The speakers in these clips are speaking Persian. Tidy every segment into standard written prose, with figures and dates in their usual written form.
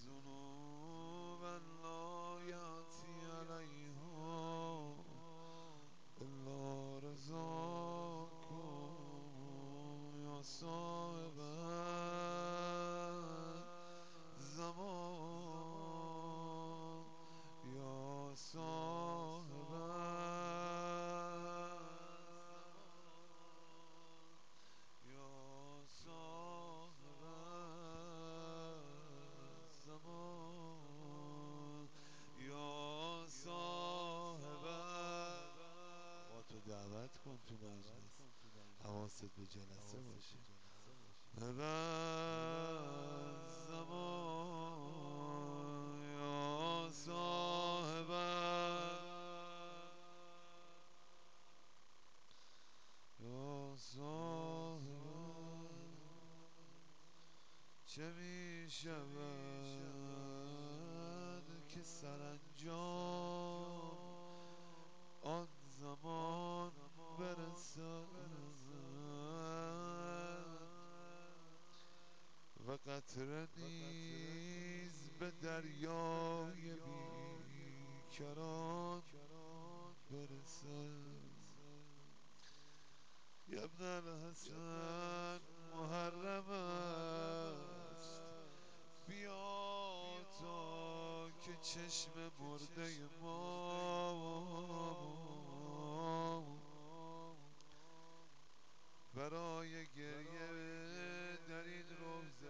ذنوبا لا يأتي عليها إلا رزاكم يا صاحب الزمان يا صاحب الزمان يا صاحب الزمان یا صاحب. با تو دعوت کن تو مجلس، حواست به جلسه باشه. ببر زمان یا صاحب یا صاحب. چه می شود که سرانجام آن زمان برسد و قطره نیز به دریای بیکران برسد. یا ابن الحسن محرم است بیا تا که چشم مرده ما برای گریه در این روزه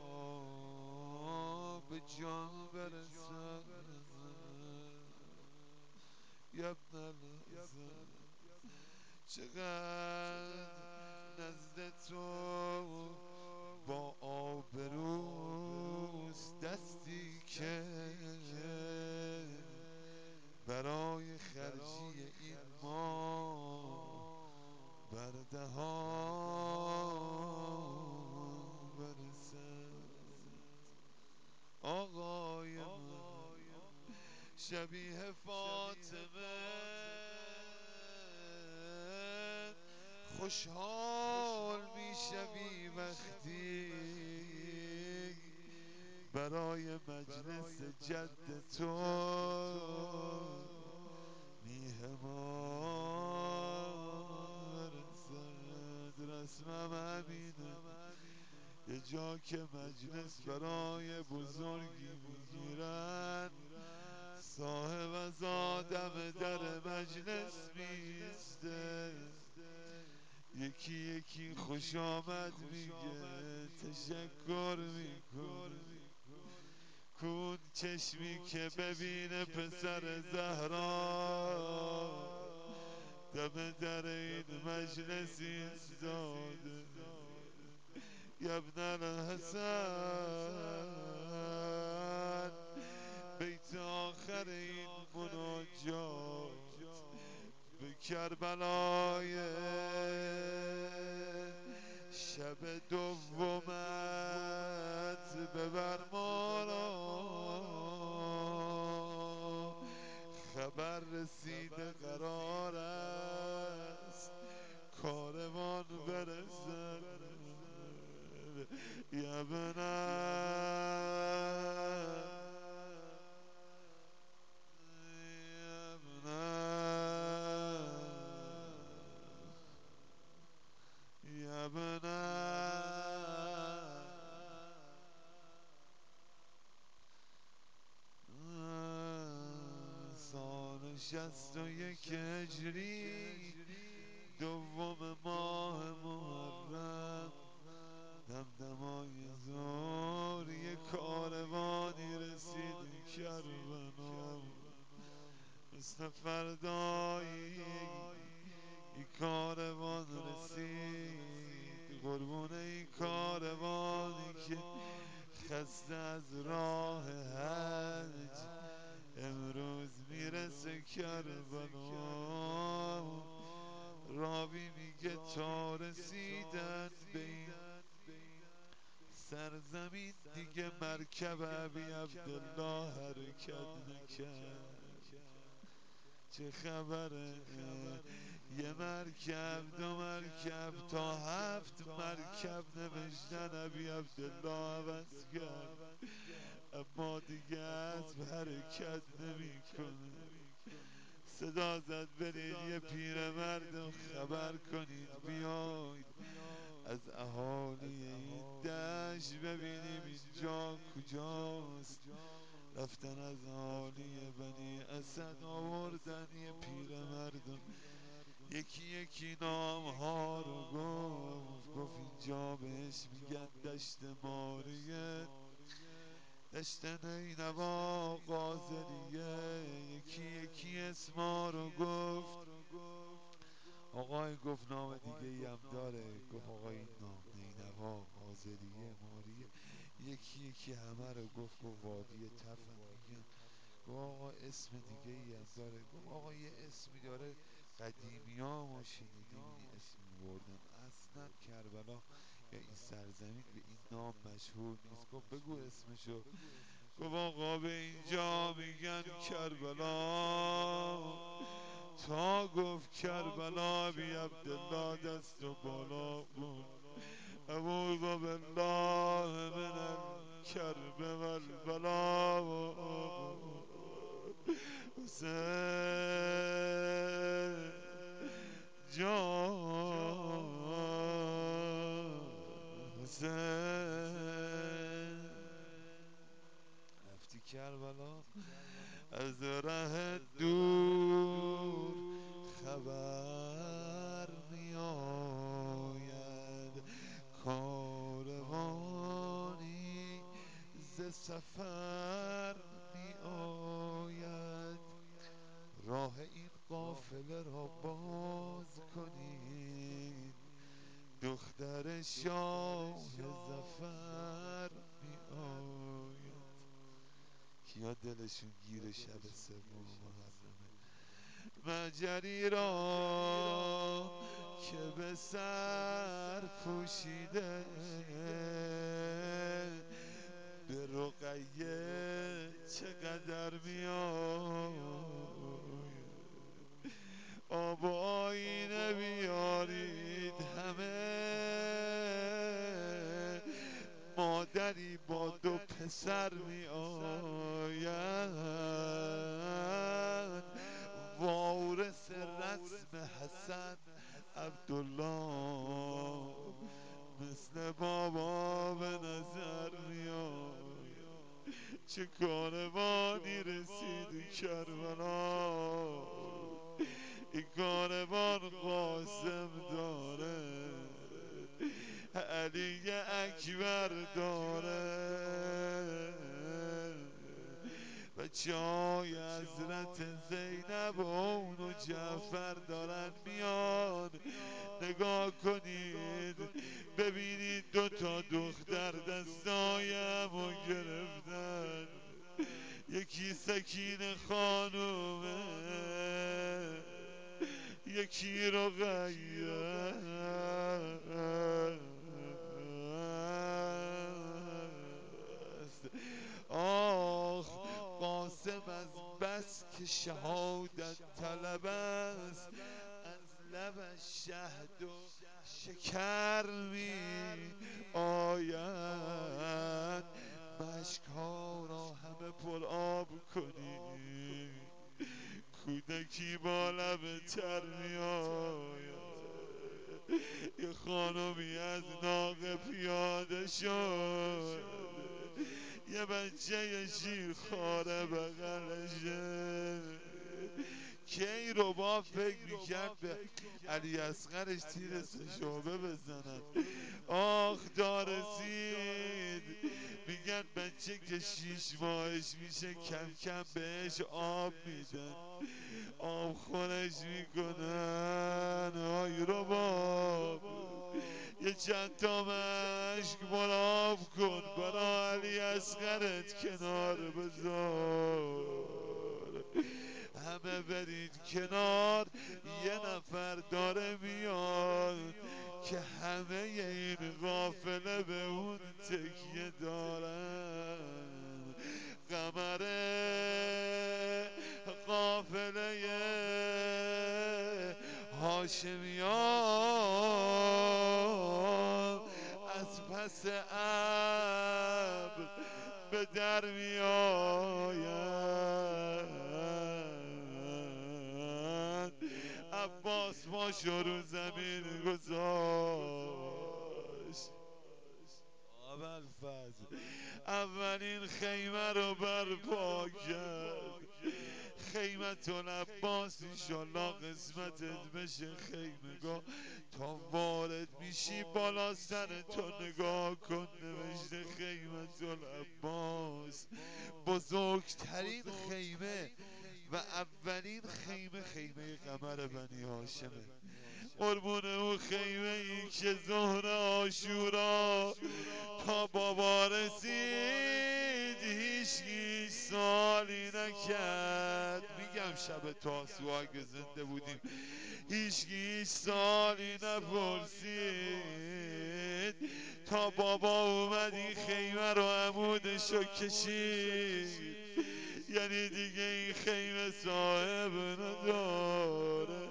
ها به جان برسد. یا ابن الحسن چقدر نزد تو با آبروست دستی که برای خرجی این ما بر دهان برسد. آقای من شبیه فاطمه خوشحال میشوی وقتی برای مجلس جد تو میهمان برسد. رسمم همینه یه جا که مجلس برای بزرگی میگیرن صاحب از آدم در مجلس میسته یکی یکی خوش آمد میگه تشکر میکنه. کون چشمی که ببینه پسر زهرا دم در این مجلس ایستاده. یا ابن الحسن بیت آخر این مناجات به کربلای شب دومت ببر ما را خبر رسیده قرار است کاروان برسد. یا سال 61 هجری دوم ماه محرم دمدمای زور یه کاروانی رسید کربلا مثل فردایی این کاروان رسید قربون این کاروانی که خسته از راه حج امروز میرسه کربلا. راوی میگه تا رسیدن به این سرزمین دیگه مرکب ابی عبدالله حرکت نکرد. چه خبره یه مرکب دو مرکب تا 7 مرکب نوشتن ابی عبدالله عوض کرد اما حرکت نمیکنه. صدا زد برید یه پیرمرد خبر کنید بیاید از اهالی این دشت ببینیم اینجا کجاست. رفتن از اهالی بنی اسد آوردن یه پیرمرد، یکی یکی نام ها رو گفت اینجا بهش میگن دشت ماریه، دشت نینوا قاضریه. یکی یکی اسما رو گفت. آقای گفت نام دیگه ای هم داره. گفت آقای این نام نینوا قاضریه ماریه. یکی یکی همه رو گفت وادی تفم میگن. گفت آقا اسم دیگه ای هم داره. گفت آقا یه اسمی داره قدیمی ها ما شنیدیم این اسم بردن، اصلا کربلا یا این سرزمین به این نام مشهور نیست. گفت بگو اسمشو. گفت آقا به اینجا میگن کربلا. تا گفت کربلا بی عبدالله دست و بالا بود. اعوذ بالله من الکرب والبلا. حسین جان حسین رفتی کربلا از ره دور خبر می آید، کاروانی ز سفر می آید. راه این قافله را باز کنید، دختر شاه ظفر می آید. کیا دلشون گیر شب سوم محرمه؟ مجری را که به سر پوشیده به رقیه چقدر میآید. آب و آینه بیارید همه، مادری با دو پسر می آید. وارث رسم حسن عبدالله مثل بابا به نظر می آید. چه کاروانی رسید کربلا، این کاروان قاسم داره، علی اکبر داره، و چای حضرت زینب و اون جعفر دارن میان. نگاه کنید ببینید دو تا دختر دستایم و گرفتن. یکی سکین خانومه، یکی رقیه. آخ قاسم از بس که شهادت طلب است، از لبش شهد و شکر می آید. مشکها را همه پر آب کنی، کودکی با لب تر می آید. یه خانمی از ناقه پیاده شد، یه بچه شیر خاره بغلشه. کیروبا فکر میکرد به علی اصغرش تیر شعبه بزند. آخ دارسید میگن بچه که 6 ماهش میشه کم کم بهش آب میدن، آب خورش میکنن. آی رباب یه چند تا مشک ملاب کن برا علی اصغرت کنار بذار. همه برید کنار، یه نفر داره میاد که همه این قافله به اون تکیه دارن. قمره قافله هاشمیان از پس ابر به در می آید. پاشو رو زمین گذاشت. ابوالفضل اولین خیمه رو برپا کرد. خیمت العباس ایشالله قسمتت بشه خیمگاه. تا وارد میشی بالا سر تو نگاه کن، نوشته خیمت العباس. بزرگترین خیمه و اولین خیمه، خیمه قمر بنی هاشمه. قربون اون خیمه ای که ظهر عاشورا تا بابا رسید هیچکی سالی نکرد. میگم شب تاسوعا اگه زنده بودیم هیچکی سالی نپرسید تا بابا اومد این خیمه رو عمودشو کشید. یعنی دیگه این خیمه صاحب نداره.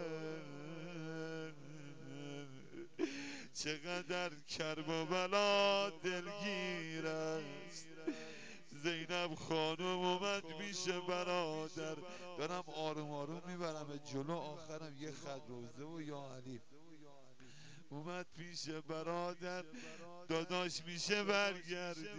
چقدر کرب و بلا دلگیر است. زینب خانم اومد پیش برادر، دارم آروم آروم میبرم جلو، آخرم یه خط روزه و یا علی. اومد پیش برادر، داداش میشه برگردی؟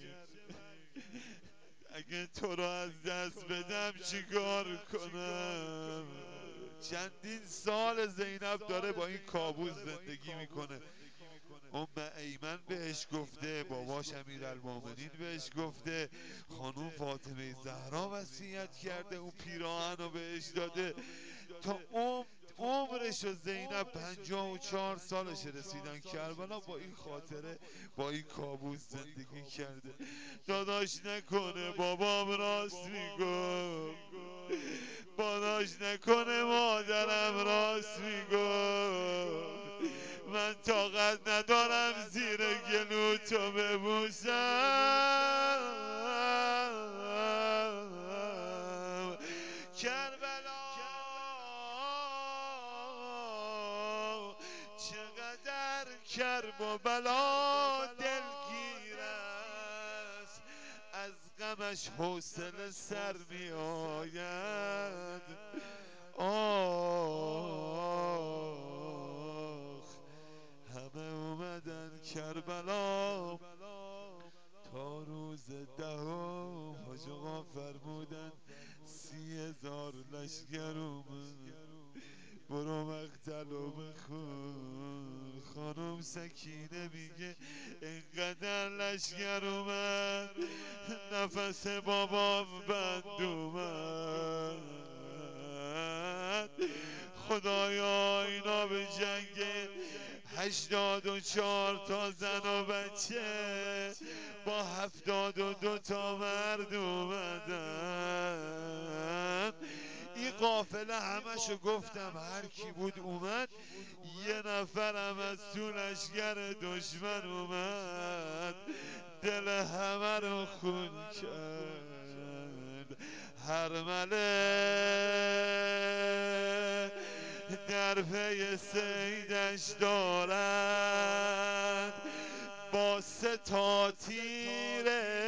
اگه تو رو از دست بدم چیکار کنم؟ چندین سال زینب داره با این کابوس زندگی میکنه. ایمن بهش گفته، باباش امیرالمومنین بهش گفته، خانوم فاطمه زهرا وصیت کرده، اون پیراهن رو بهش داده. تا عمرش و زینب 54 سالش رسیدن کربلا با این خاطره، با این کابوس زندگی کرده. داداش نکنه بابام راست میگفت، داداش نکنه مادرم راست میگفت. من طاقت ندارم زیر گلو تو ببوسم. کربلا چقدر کرب و بلا دلگیر است، از غمش حوصله سر می آید. آخ همه اومدن کربلا تا روز دهم. حاج آقا فرمودن 30,000 لشگر اومد. برو مقتل و بخون. خانم سکینه میگه اینقدر لشگر اومد نفس بابام بند اومد. خدایا اینا به جنگ 84 تا زن و بچه با 72 تا مرد اومدن. این قافله همشو گفتم هر کی بود اومد، یه نفرم از تو لشگر دشمن اومد، دل همه رو خون کرد. هرمله در پی صیدش دارد با 3 تا تیره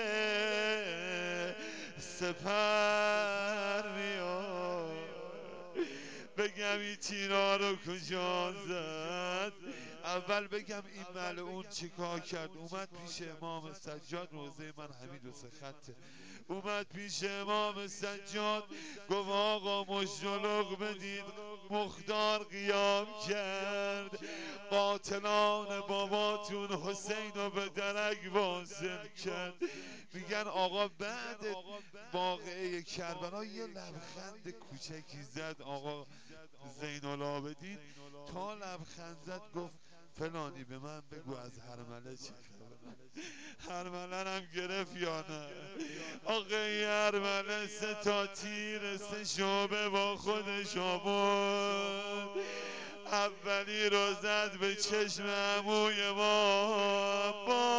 سپر میاد. بگم این تیرا رو کجا زد؟ اول بگم این ملعون چیکار کرد. اومد پیش امام سجاد، روزه من حمید و 3 خطه. اومد پیش امام سجاد گفت آقا مشجلق بدید. مختار قیام کرد، قاتلان باباتون حسین رو به درک واصل کرد. میگن آقا بعد واقعه کربلا یه لبخند کوچکی زد آقا زین العابدین. تا لبخند زد گفت فلانی به من بگو از هرمله چه خبر. هرمله هم گرفت یا نه؟ آقا هرمله 3 تا تیر 3 شعبه با خودش آورد. اولی رو زد به چشم عموی ما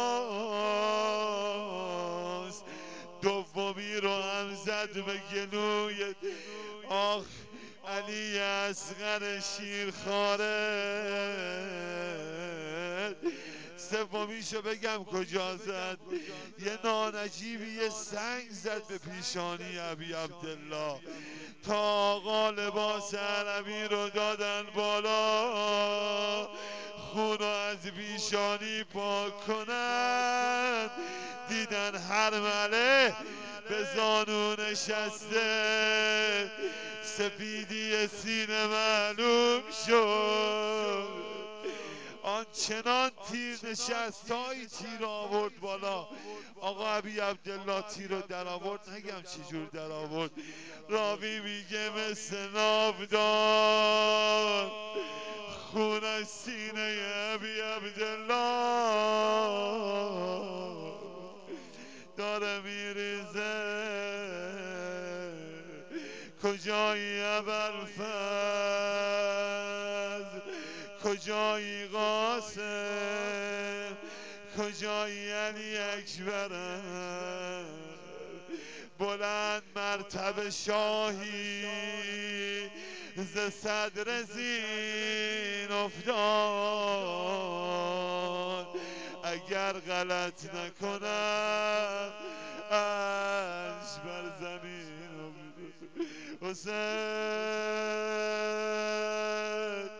باز، دومی رو هم زد به گلوی آخ علی اصغر شیرخواره. سومیشو بگم کجا زد. یه نانجیبی یه سنگ زد به پیشانی ابی عبدالله تا آقا لباس عربی رو دادن بالا خونو از پیشانی پاک کنن. دیدن هر مله به زانو نشسته سپیدی سینه معلوم شد. آنچنان تیر نشست تا این تیر آورد بالا. آقا ابی عبدالله تیر رو در آورد، نگم چجور در آورد. راوی میگه مثل ناودان خون از سینه ابی عبدالله داره میریزه. کجایی ابوالفضل، کجایی قاسم، کجایی علی اکبرم. بلند مرتبه شاهی ز صدر زین افتاد. اگر غلط نکنم عرش بر زمین افتاد. حسین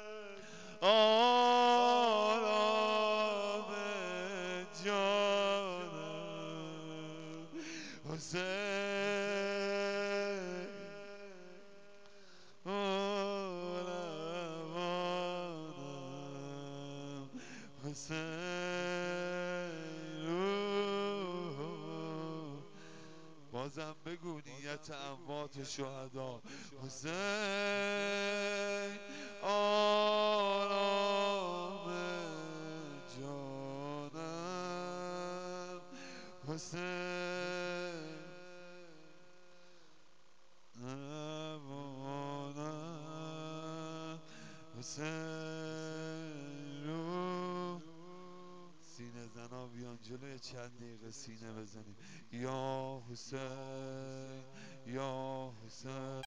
آرام جانم، حسین آرمانم، حسین. بازم بگو نیت اموات شهدا. حسین آرام جانم، حسین امانم، حسین رو. سینه زنا بیان جلوی چند دقیقه سینه بزنیم. یا حسین یا حسین.